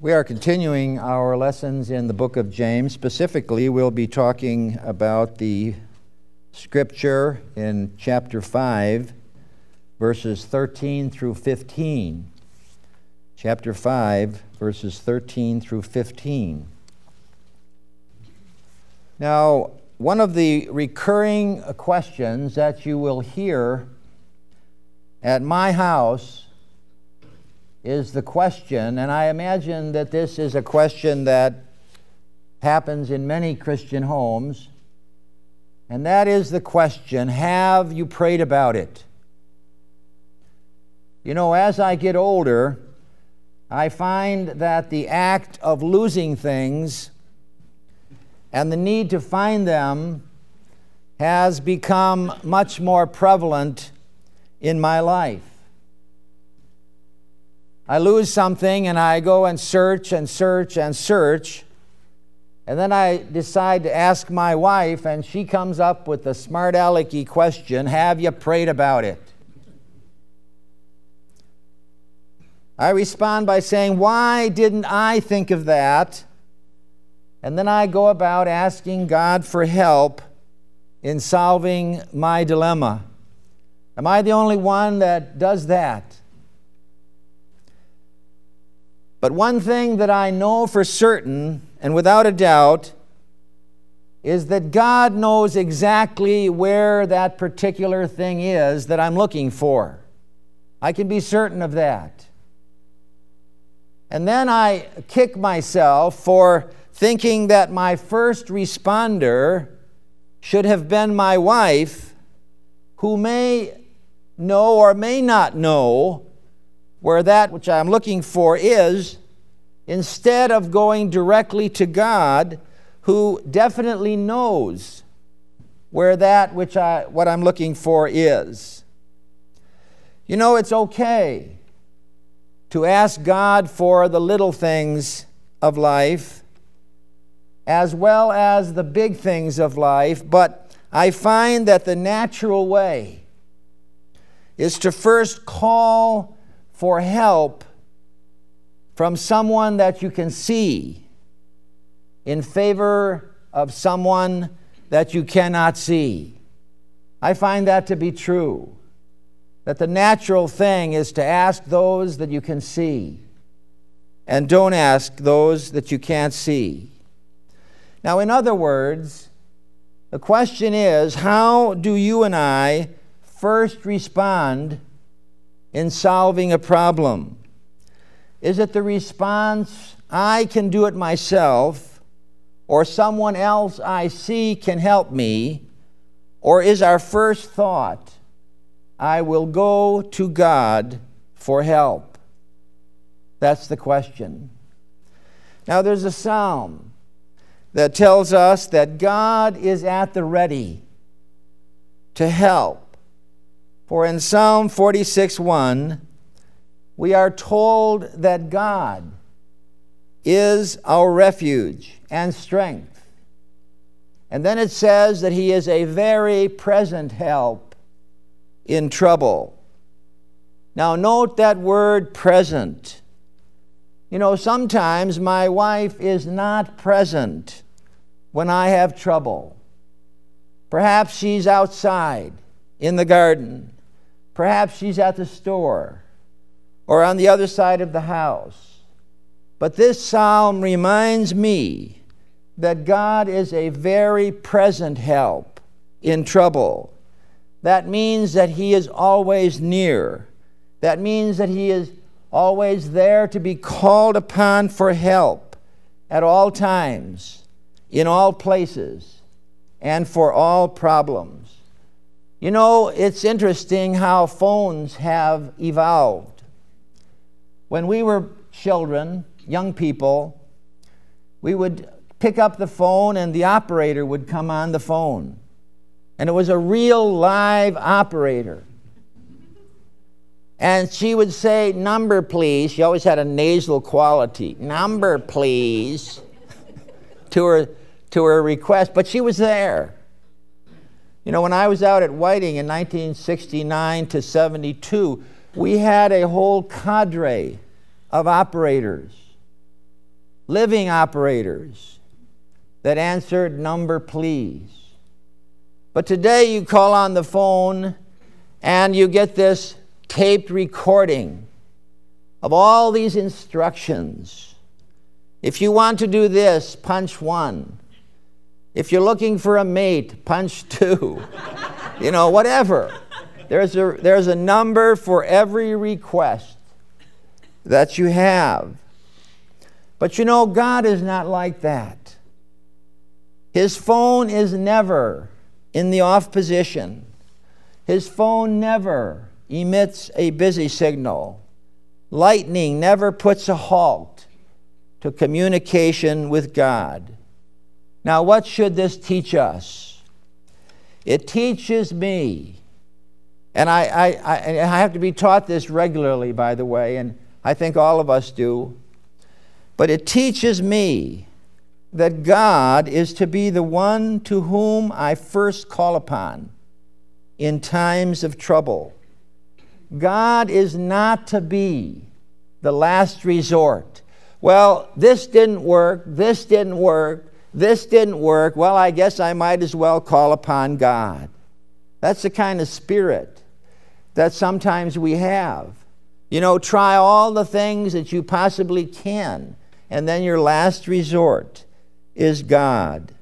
We are continuing our lessons in the book of James. Specifically, we'll be talking about the scripture in chapter 5, verses 13 through 15. Chapter 5, verses 13 through 15. Now, one of the recurring questions that you will hear at my house is the question, and I imagine that this is a question that happens in many Christian homes, and that is the question, have you prayed about it? You know, as I get older, I find that the act of losing things and the need to find them has become much more prevalent in my life. I lose something and I go and search and search and search, and then I decide to ask my wife, and she comes up with the smart alecky question, have you prayed about it? I respond by saying, why didn't I think of that? And then I go about asking God for help in solving my dilemma. Am I the only one that does that? But one thing that I know for certain, and without a doubt, is that God knows exactly where that particular thing is that I'm looking for. I can be certain of that. And then I kick myself for thinking that my first responder should have been my wife, who may know or may not know where that which I'm looking for is, instead of going directly to God, who definitely knows where that what I'm looking for is. You know, it's okay to ask God for the little things of life as well as the big things of life, but I find that the natural way is to first call for help from someone that you can see in favor of someone that you cannot see. I find that to be true, that the natural thing is to ask those that you can see and don't ask those that you can't see. Now, in other words, the question is, how do you and I first respond in solving a problem? Is it the response, I can do it myself, or someone else I see can help me, or is our first thought, I will go to God for help? That's the question. Now, there's a psalm that tells us that God is at the ready to help. For in Psalm 46:1, we are told that God is our refuge and strength. And then it says that He is a very present help in trouble. Now note that word present. You know, sometimes my wife is not present when I have trouble. Perhaps she's outside in the garden. Perhaps she's at the store or on the other side of the house. But this psalm reminds me that God is a very present help in trouble. That means that He is always near. That means that He is always there to be called upon for help at all times, in all places, and for all problems. You know, it's interesting how phones have evolved. When we were children, young people, we would pick up the phone and the operator would come on the phone. And it was a real live operator. And she would say, number please. She always had a nasal quality. Number please. to her request, but she was there. You know, when I was out at Whiting in 1969 to 72, we had a whole cadre of operators living operators that answered number please. But today you call on the phone and you get this taped recording of all these instructions. If you want to do this, punch 1. If you're looking for a mate, punch 2. Whatever. There's a number for every request that you have. But God is not like that. His phone is never in the off position. His phone never emits a busy signal. Lightning never puts a halt to communication with God. Now, what should this teach us? It teaches me, and I have to be taught this regularly, by the way, and I think all of us do, but it teaches me that God is to be the one to whom I first call upon in times of trouble. God is not to be the last resort. Well, this didn't work, this didn't work, this didn't work. Well, I guess I might as well call upon God. That's the kind of spirit that sometimes we have. Try all the things that you possibly can, and then your last resort is God.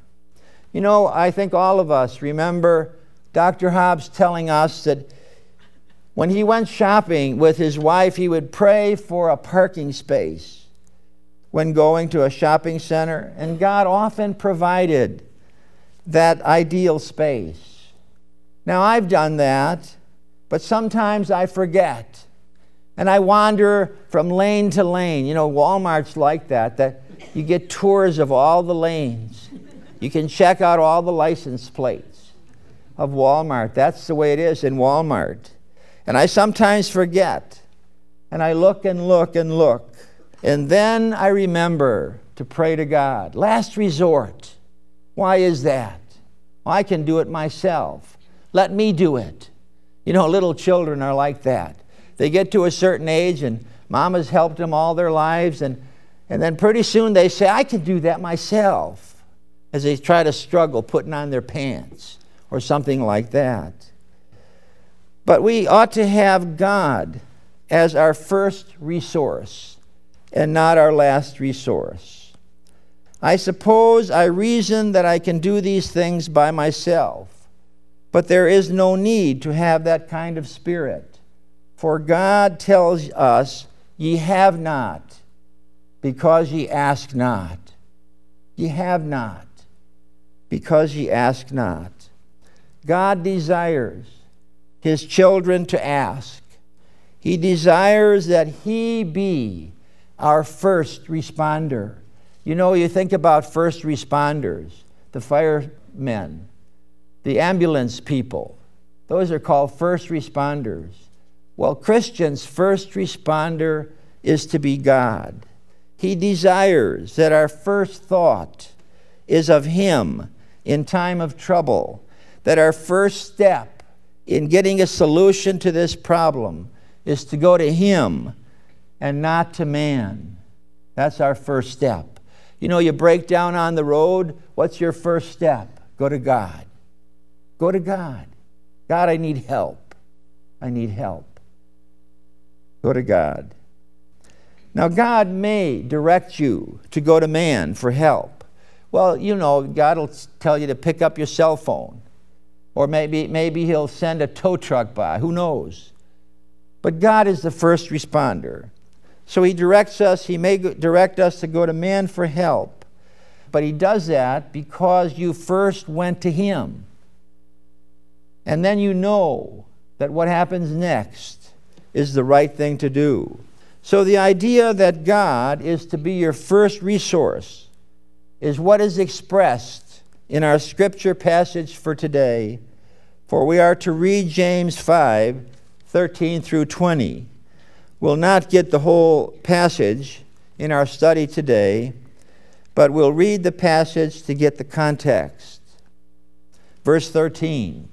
I think all of us remember Dr. Hobbs telling us that when he went shopping with his wife, he would pray for a parking space when going to a shopping center, and God often provided that ideal space. Now, I've done that, but sometimes I forget, and I wander from lane to lane. Walmart's like that you get tours of all the lanes. You can check out all the license plates of Walmart. That's the way it is in Walmart. And I sometimes forget, and I look and look and look. And then I remember to pray to God. Last resort. Why is that? Well, I can do it myself. Let me do it. Little children are like that. They get to a certain age, and mama's helped them all their lives, and then pretty soon they say, I can do that myself, as they try to struggle putting on their pants or something like that. But we ought to have God as our first resource and not our last resource. I suppose I reason that I can do these things by myself, but there is no need to have that kind of spirit. For God tells us, ye have not, because ye ask not. Ye have not, because ye ask not. God desires his children to ask. He desires that he be our first responder. You think about first responders, the firemen, the ambulance people. Those are called first responders. Well, Christians' first responder is to be God. He desires that our first thought is of him in time of trouble, that our first step in getting a solution to this problem is to go to him and not to man. That's our first step. You break down on the road, what's your first step? Go to God. Go to God. God, I need help. I need help. Go to God. Now, God may direct you to go to man for help. Well, God will tell you to pick up your cell phone. Or maybe he'll send a tow truck by. Who knows? But God is the first responder. So he directs us, he may direct us to go to man for help. But he does that because you first went to him. And then you know that what happens next is the right thing to do. So the idea that God is to be your first resource is what is expressed in our scripture passage for today. For we are to read James 5:13 through 20. We'll not get the whole passage in our study today, but we'll read the passage to get the context. Verse 13.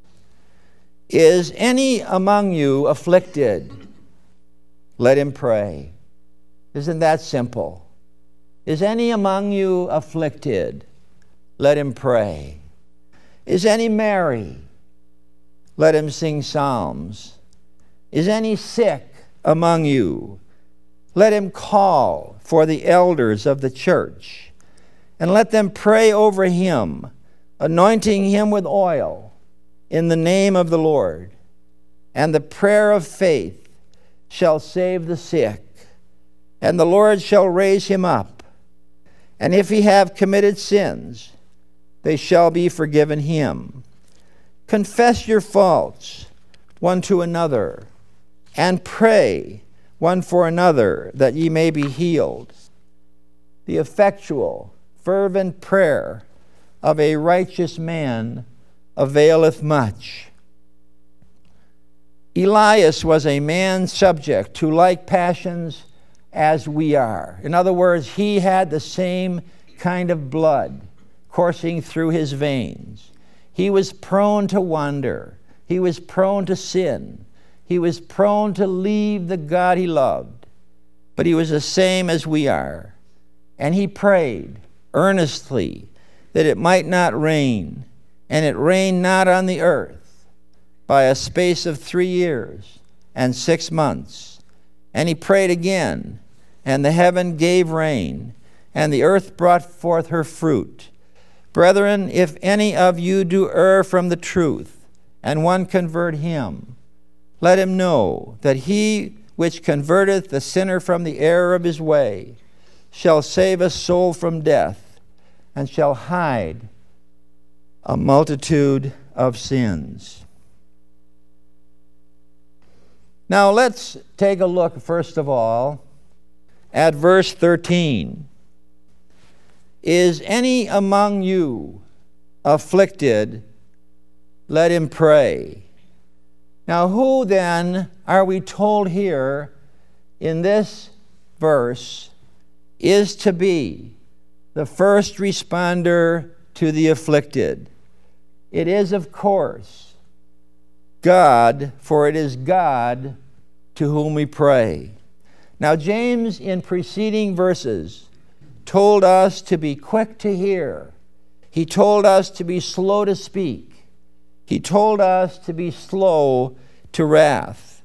Is any among you afflicted? Let him pray. Isn't that simple? Is any among you afflicted? Let him pray. Is any merry? Let him sing psalms. Is any sick among you? Let him call for the elders of the church, and let them pray over him, anointing him with oil in the name of the Lord. And the prayer of faith shall save the sick, and the Lord shall raise him up. And if he have committed sins, they shall be forgiven him. Confess your faults one to another, and pray one for another, that ye may be healed. The effectual, fervent prayer of a righteous man availeth much. Elias was a man subject to like passions as we are. In other words, he had the same kind of blood coursing through his veins. He was prone to wander. He was prone to sin. He was prone to leave the God he loved. But he was the same as we are. And he prayed earnestly that it might not rain. And it rained not on the earth by a space of 3 years and 6 months. And he prayed again, and the heaven gave rain, and the earth brought forth her fruit. Brethren, if any of you do err from the truth, and one convert him, let him know that he which converteth the sinner from the error of his way shall save a soul from death, and shall hide a multitude of sins. Now let's take a look, first of all, at verse 13. Is any among you afflicted? Let him pray. Now, who then are we told here in this verse is to be the first responder to the afflicted? It is, of course, God, for it is God to whom we pray. Now, James, in preceding verses, told us to be quick to hear. He told us to be slow to speak. He told us to be slow to wrath.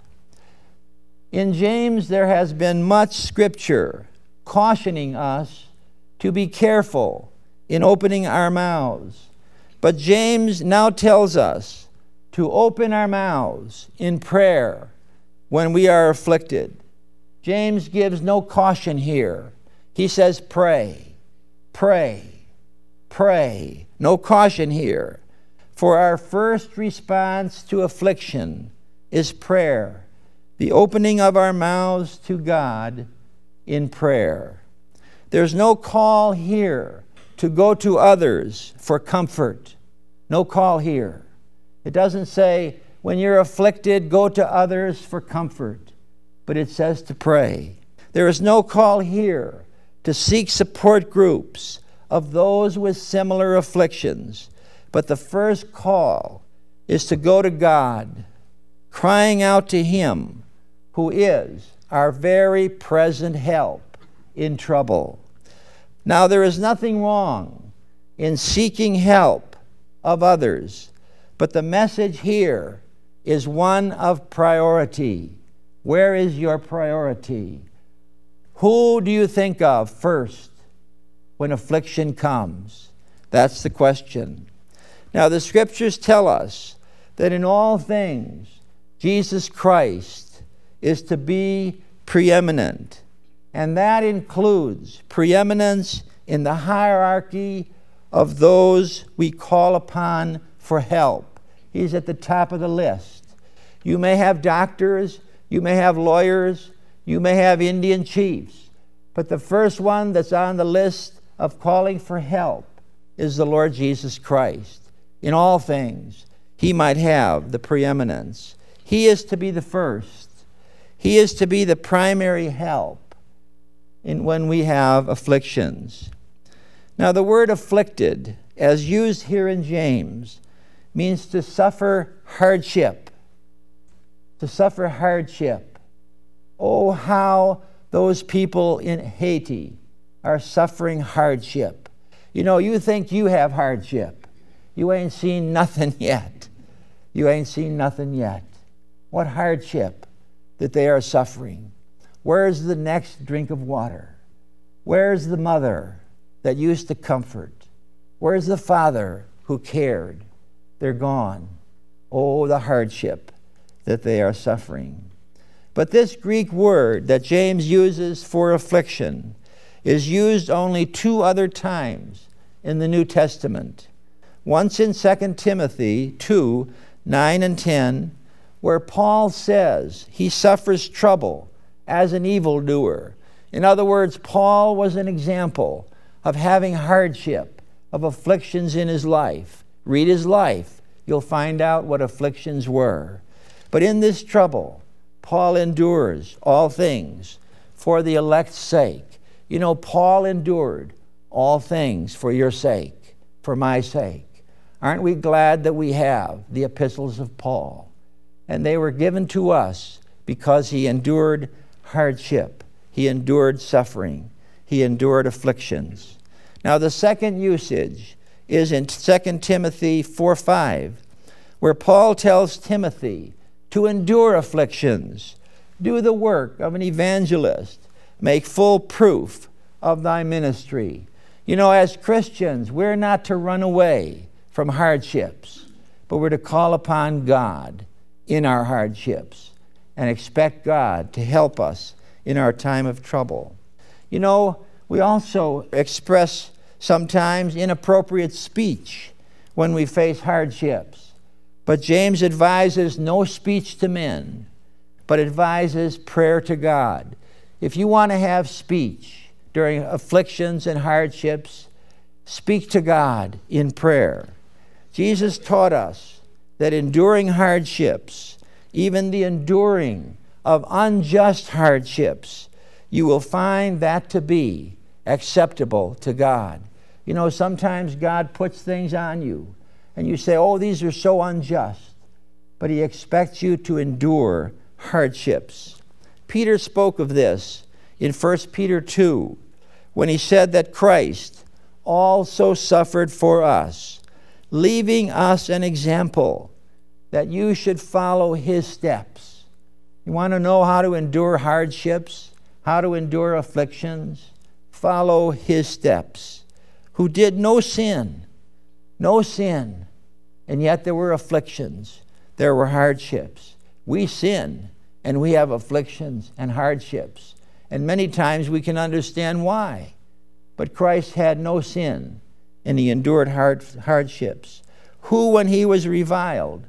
In James, there has been much scripture cautioning us to be careful in opening our mouths. But James now tells us to open our mouths in prayer when we are afflicted. James gives no caution here. He says, pray, pray, pray. No caution here. For our first response to affliction is prayer, the opening of our mouths to God in prayer. There's no call here to go to others for comfort. No call here. It doesn't say, when you're afflicted, go to others for comfort. But it says to pray. There is no call here to seek support groups of those with similar afflictions. But the first call is to go to God, crying out to him who is our very present help in trouble. Now, there is nothing wrong in seeking help of others, but the message here is one of priority. Where is your priority? Who do you think of first when affliction comes? That's the question. Now, the scriptures tell us that in all things, Jesus Christ is to be preeminent. And that includes preeminence in the hierarchy of those we call upon for help. He's at the top of the list. You may have doctors, you may have lawyers, you may have Indian chiefs, but the first one that's on the list of calling for help is the Lord Jesus Christ. In all things, he might have the preeminence. He is to be the first. He is to be the primary help when we have afflictions. Now, the word afflicted, as used here in James, means to suffer hardship. To suffer hardship. Oh, how those people in Haiti are suffering hardship. You know, you think you have hardship. You ain't seen nothing yet. You ain't seen nothing yet. What hardship that they are suffering. Where's the next drink of water? Where's the mother that used to comfort? Where's the father who cared? They're gone. Oh, the hardship that they are suffering. But this Greek word that James uses for affliction is used only 2 other times in the New Testament. Once in 2 Timothy 2, 9 and 10, where Paul says he suffers trouble as an evildoer. In other words, Paul was an example of having hardship, of afflictions in his life. Read his life. You'll find out what afflictions were. But in this trouble, Paul endures all things for the elect's sake. You know, Paul endured all things for your sake, for my sake. Aren't we glad that we have the epistles of Paul? And they were given to us because he endured hardship. He endured suffering. He endured afflictions. Now, the second usage is in 2 Timothy 4:5, where Paul tells Timothy to endure afflictions, do the work of an evangelist, make full proof of thy ministry. You know, as Christians, we're not to run away from hardships, but we're to call upon God in our hardships and expect God to help us in our time of trouble. You know, we also express sometimes inappropriate speech when we face hardships. But James advises no speech to men, but advises prayer to God. If you want to have speech during afflictions and hardships, speak to God in prayer. Jesus taught us that enduring hardships, even the enduring of unjust hardships, you will find that to be acceptable to God. You know, sometimes God puts things on you, and you say, oh, these are so unjust. But he expects you to endure hardships. Peter spoke of this in 1 Peter 2, when he said that Christ also suffered for us, leaving us an example that you should follow his steps. You want to know how to endure hardships, how to endure afflictions? Follow his steps, who did no sin, and yet there were afflictions, there were hardships. We sin, and we have afflictions and hardships, and many times we can understand why. But Christ had no sin, and he endured hardships. Who, when he was reviled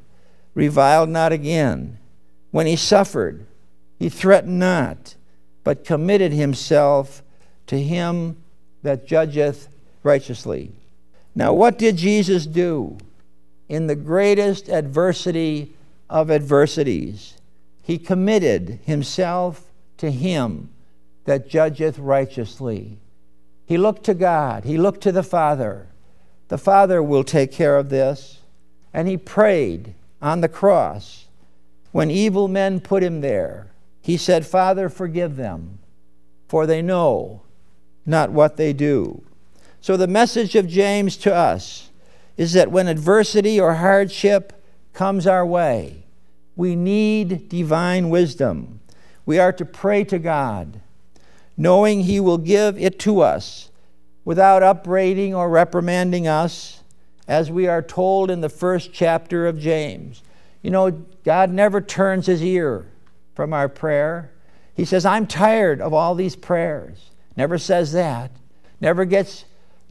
not again. When he suffered, he threatened not, but committed himself to him that judgeth righteously. Now, what did Jesus do in the greatest adversity of adversities? He committed himself to him that judgeth righteously. He looked to God. He looked to the Father. The Father will take care of this. And he prayed on the cross. When evil men put him there, he said, Father, forgive them, for they know not what they do. So the message of James to us is that when adversity or hardship comes our way, we need divine wisdom. We are to pray to God, knowing he will give it to us without upbraiding or reprimanding us, as we are told in the 1st chapter of James. You know, God never turns his ear from our prayer. He says, I'm tired of all these prayers. Never says that. Never gets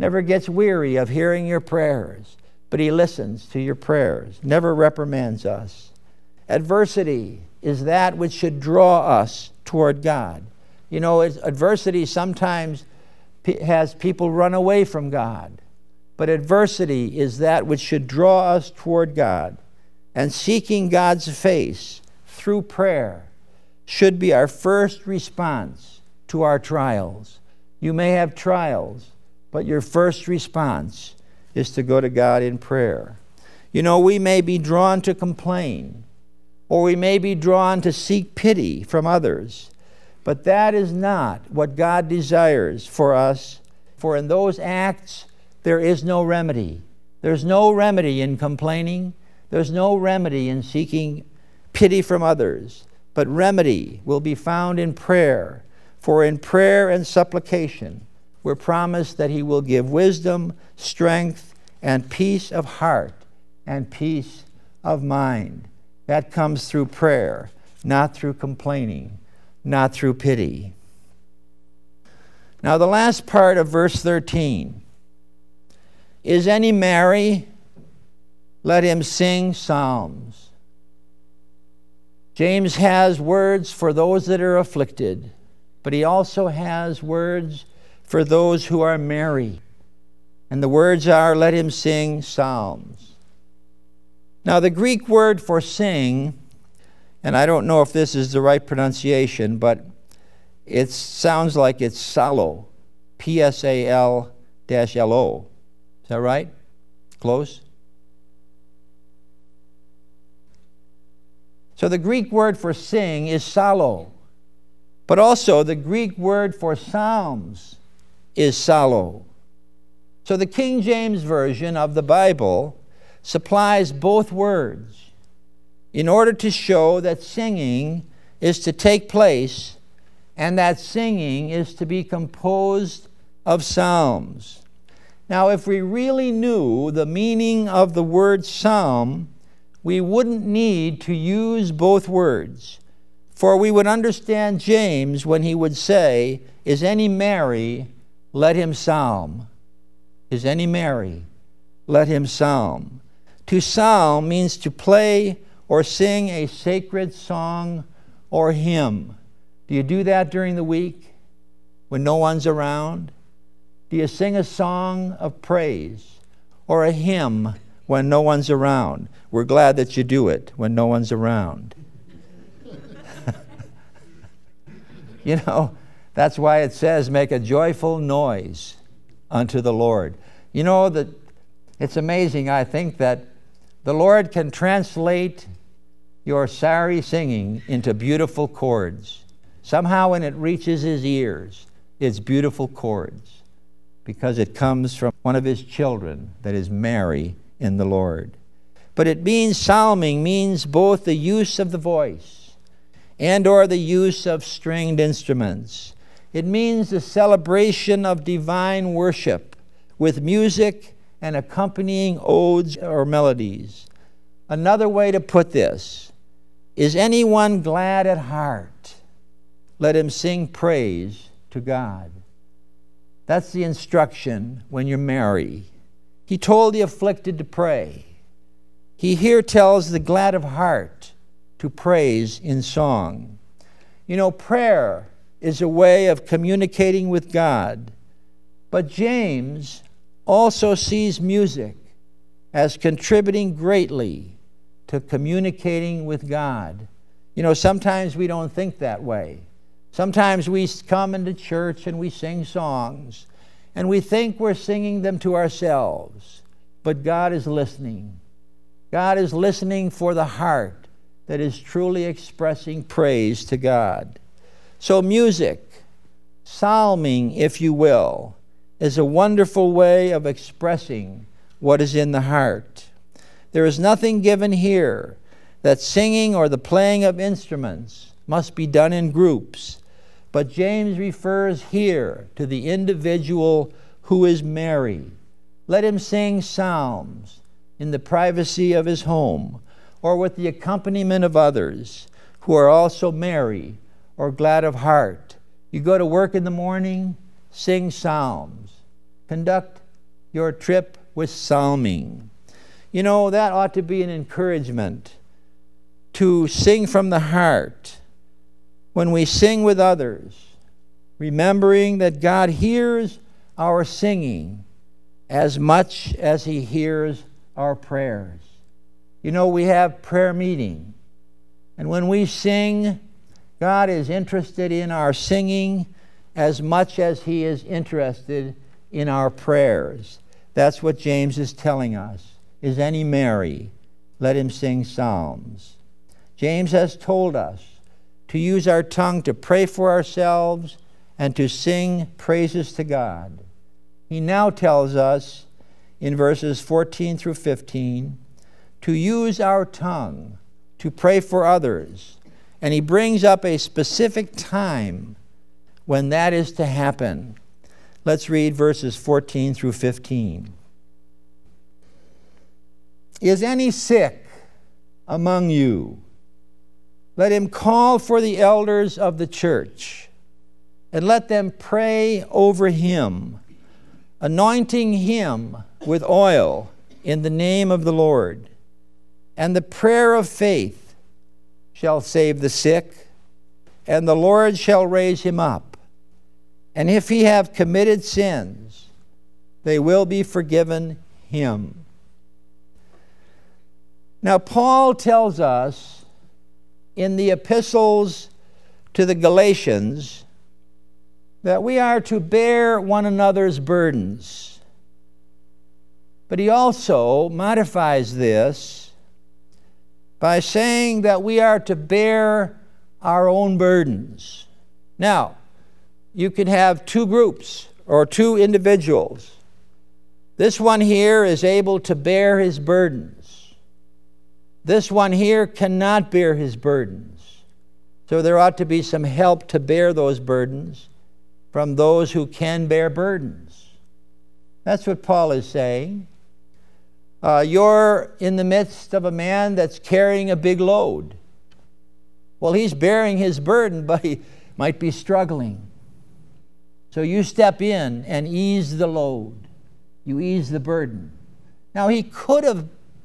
weary of hearing your prayers. But he listens to your prayers. Never reprimands us. Adversity is that which should draw us toward God. You know, adversity sometimes has people run away from God. But adversity is that which should draw us toward God. And seeking God's face through prayer should be our first response to our trials. You may have trials, but your first response is to go to God in prayer. You know, we may be drawn to complain, or we may be drawn to seek pity from others. But that is not what God desires for us, for in those acts there is no remedy. There's no remedy in complaining. There's no remedy in seeking pity from others. But remedy will be found in prayer. For in prayer and supplication, we're promised that He will give wisdom, strength, and peace of heart and peace of mind. That comes through prayer, not through complaining, not through pity. Now, the last part of verse 13. Is any merry? Let him sing psalms. James has words for those that are afflicted, but he also has words for those who are merry. And the words are, let him sing psalms. Now, the Greek word for sing, and I don't know if this is the right pronunciation, but it sounds like it's psallo, P-S-A-L-L-O. Is that right? Close? So the Greek word for sing is psallo, but also the Greek word for psalms is psallo. So the King James Version of the Bible supplies both words in order to show that singing is to take place and that singing is to be composed of psalms. Now, if we really knew the meaning of the word psalm, we wouldn't need to use both words, for we would understand James when he would say, is any merry? Let him psalm. Is any merry? Let him psalm. To psalm means to play or sing a sacred song or hymn. Do you do that during the week when no one's around? Do you sing a song of praise or a hymn when no one's around? We're glad that you do it when no one's around. You know, that's why it says, make a joyful noise unto the Lord. You know, that it's amazing, I think, that the Lord can translate your sorry singing into beautiful chords. Somehow when it reaches His ears, it's beautiful chords, because it comes from one of His children that is merry in the Lord. But it means, psalming means both the use of the voice and or the use of stringed instruments. It means the celebration of divine worship with music and accompanying odes or melodies. Another way to put this, is anyone glad at heart? Let him sing praise to God. That's the instruction when you're merry. He told the afflicted to pray. He here tells the glad of heart to praise in song. You know, prayer is a way of communicating with God, but James also sees music as contributing greatly to communicating with God. You know, sometimes we don't think that way. Sometimes we come into church and we sing songs, and we think we're singing them to ourselves, but God is listening. God is listening for the heart that is truly expressing praise to God. So music, psalming, if you will, is a wonderful way of expressing what is in the heart. There is nothing given here that singing or the playing of instruments must be done in groups, but James refers here to the individual who is merry. Let him sing psalms in the privacy of his home, or with the accompaniment of others who are also merry or glad of heart. You go to work in the morning, sing psalms. Conduct your trip with psalming. You know, that ought to be an encouragement to sing from the heart when we sing with others, remembering that God hears our singing as much as He hears our prayers. You know, we have prayer meeting, and when we sing, God is interested in our singing as much as He is interested in our prayers. That's what James is telling us. Is any merry? Let him sing psalms. James has told us to use our tongue to pray for ourselves and to sing praises to God. He now tells us in verses 14 through 15 to use our tongue to pray for others. And he brings up a specific time when that is to happen. Let's read verses 14 through 15. Is any sick among you? Let him call for the elders of the church, and let them pray over him, anointing him with oil in the name of the Lord. And the prayer of faith shall save the sick, and the Lord shall raise him up. And if he have committed sins, they will be forgiven him. Now, Paul tells us in the epistles to the Galatians that we are to bear one another's burdens. But he also modifies this by saying that we are to bear our own burdens. Now, you can have two groups or two individuals. This one here is able to bear his burdens. This one here cannot bear his burdens. So there ought to be some help to bear those burdens from those who can bear burdens. That's what Paul is saying. You're in the midst of a man that's carrying a big load. Well, he's bearing his burden, but he might be struggling. So you step in and ease the load. You ease the burden. Now, he could have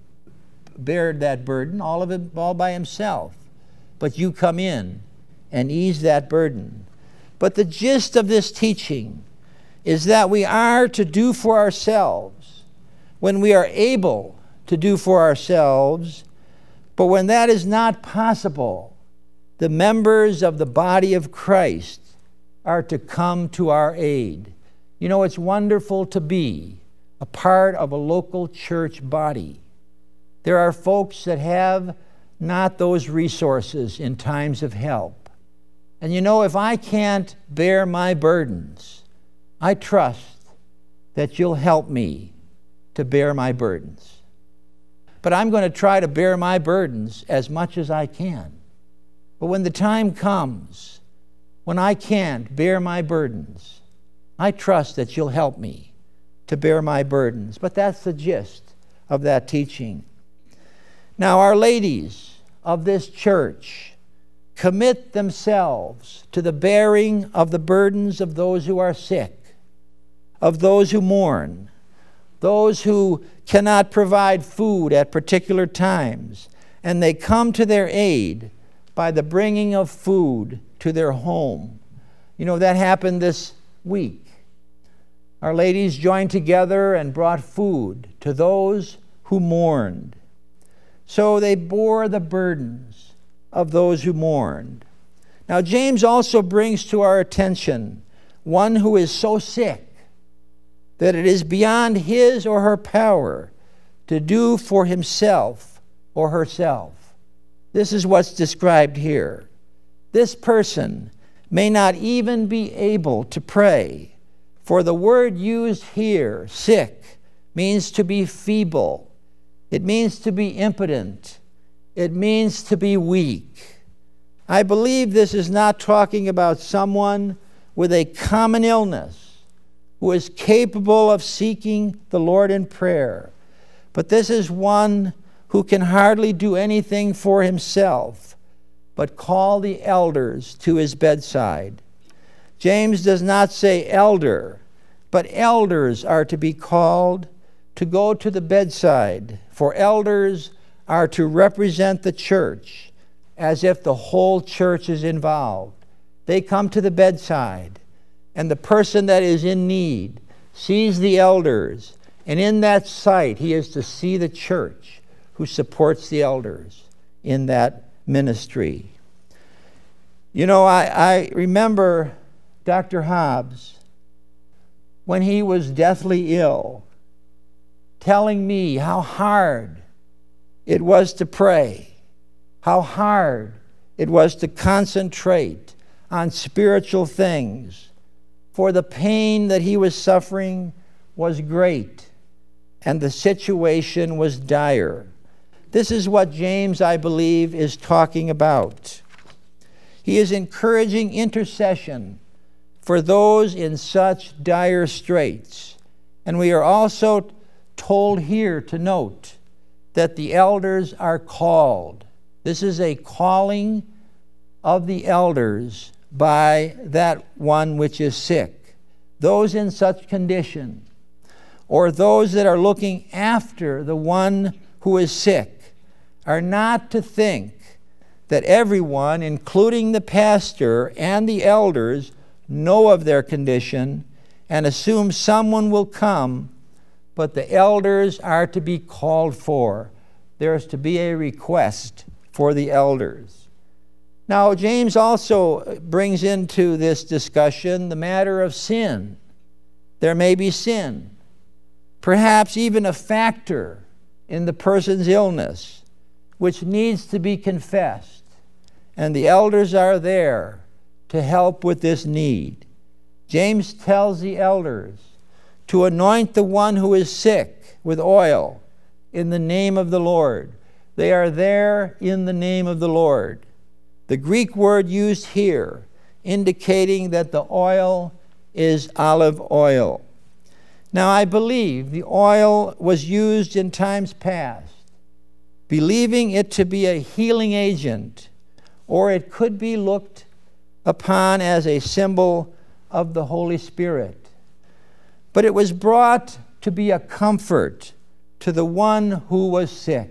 bared that burden, all of it, all by himself. But you come in and ease that burden. But the gist of this teaching is that we are to do for ourselves when we are able to do for ourselves. But when that is not possible, the members of the body of Christ are to come to our aid. You know, it's wonderful to be a part of a local church body. There are folks that have not those resources in times of help. And you know, if I can't bear my burdens, I trust that you'll help me to bear my burdens. But I'm going to try to bear my burdens as much as I can. But when the time comes when I can't bear my burdens, I trust that you'll help me to bear my burdens. But that's the gist of that teaching. Now, our ladies of this church commit themselves to the bearing of the burdens of those who are sick, of those who mourn, those who cannot provide food at particular times, and they come to their aid by the bringing of food to their home. You know, that happened this week. Our ladies joined together and brought food to those who mourned. So they bore the burdens of those who mourned. Now, James also brings to our attention one who is so sick that it is beyond his or her power to do for himself or herself. This is what's described here. This person may not even be able to pray, for the word used here, sick, means to be feeble. It means to be impotent. It means to be weak. I believe this is not talking about someone with a common illness who is capable of seeking the Lord in prayer. But this is one who can hardly do anything for himself, but call the elders to his bedside. James does not say elder, but elders are to be called to go to the bedside, for elders are to represent the church as if the whole church is involved. They come to the bedside, and the person that is in need sees the elders, and in that sight he is to see the church who supports the elders in that ministry. You know, I remember Dr. Hobbs, when he was deathly ill, telling me how hard it was to pray, how hard It was to concentrate on spiritual things, for the pain that he was suffering was great, and the situation was dire. This is what James, I believe, is talking about. He is encouraging intercession for those in such dire straits. And we are also told here to note that the elders are called. This is a calling of the elders by that one which is sick. Those in such condition, or those that are looking after the one who is sick, are not to think that everyone, including the pastor and the elders, know of their condition and assume someone will come, but the elders are to be called for. There is to be a request for the elders. Now, James also brings into this discussion the matter of sin. There may be sin, perhaps even a factor in the person's illness, which needs to be confessed, and the elders are there to help with this need. James tells the elders to anoint the one who is sick with oil in the name of the Lord. They are there in the name of the Lord. The Greek word used here indicating that the oil is olive oil. Now, I believe the oil was used in times past, believing it to be a healing agent, or it could be looked upon as a symbol of the Holy Spirit. But it was brought to be a comfort to the one who was sick.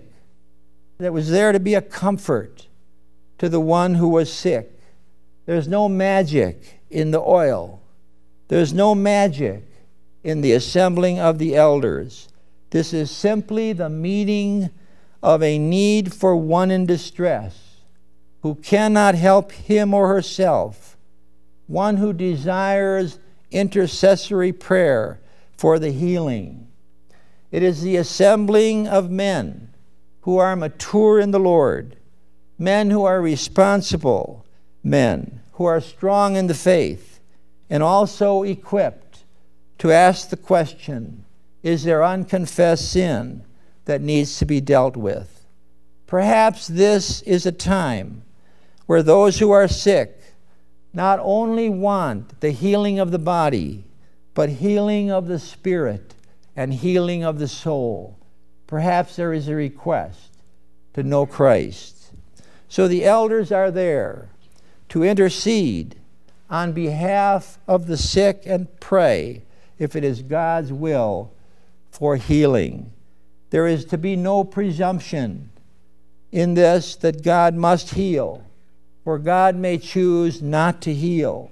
It was there to be a comfort to the one who was sick. There's no magic in the oil. There's no magic in the assembling of the elders. This is simply the meeting of a need for one in distress, who cannot help him or herself, one who desires intercessory prayer for the healing. It is the assembling of men who are mature in the Lord, men who are responsible, men who are strong in the faith, and also equipped to ask the question, is there unconfessed sin that needs to be dealt with? Perhaps this is a time where those who are sick not only want the healing of the body, but healing of the spirit and healing of the soul. Perhaps there is a request to know Christ. So the elders are there to intercede on behalf of the sick and pray, if it is God's will, for healing. There is to be no presumption in this that God must heal, for God may choose not to heal.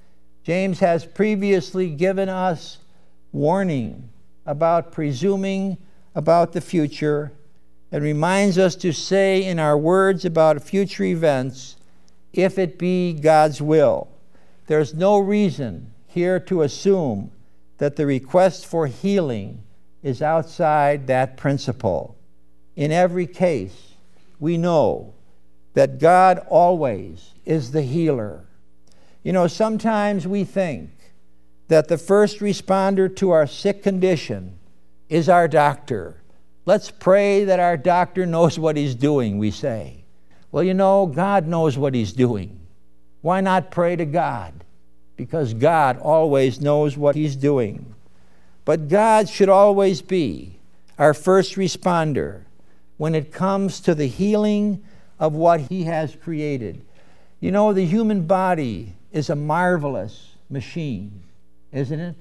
James has previously given us warning about presuming about the future, and reminds us to say in our words about future events, if it be God's will. There's no reason here to assume that the request for healing is outside that principle. In every case, we know that God always is the healer. You know, sometimes we think that the first responder to our sick condition is our doctor. Let's pray that our doctor knows what he's doing, we say. Well, you know, God knows what he's doing. Why not pray to God? Because God always knows what he's doing. But God should always be our first responder when it comes to the healing of what he has created. You know, the human body is a marvelous machine, isn't it?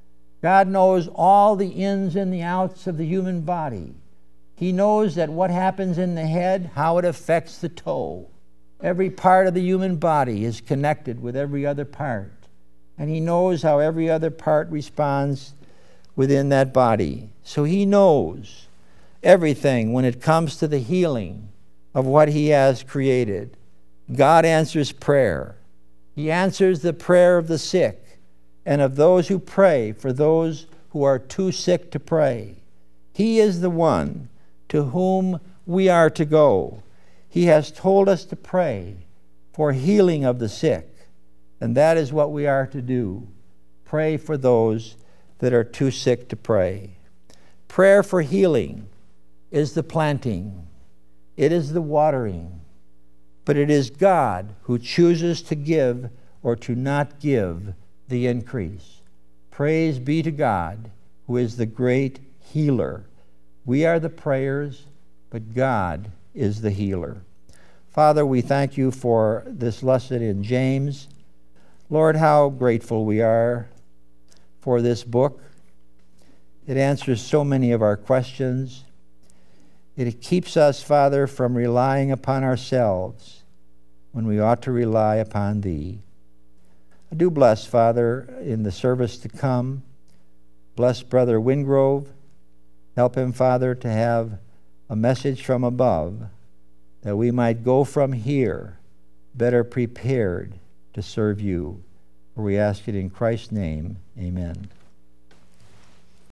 God knows all the ins and the outs of the human body. He knows that what happens in the head, how it affects the toe. Every part of the human body is connected with every other part. And he knows how every other part responds within that body. So he knows everything when it comes to the healing of what he has created. God answers prayer. He answers the prayer of the sick and of those who pray for those who are too sick to pray. He is the one to whom we are to go. He has told us to pray for healing of the sick. And that is what we are to do. Pray for those that are too sick to pray. Prayer for healing is the planting. It is the watering. But it is God who chooses to give or to not give the increase. Praise be to God, who is the great healer. We are the prayers, but God is the healer. Father, we thank you for this lesson in James. Lord, how grateful we are for this book. It answers so many of our questions. It keeps us, Father, from relying upon ourselves when we ought to rely upon Thee. I do bless, Father, in the service to come. Bless Brother Wingrove. Help him, Father, to have a message from above, that we might go from here better prepared to serve you. For we ask it in Christ's name. Amen.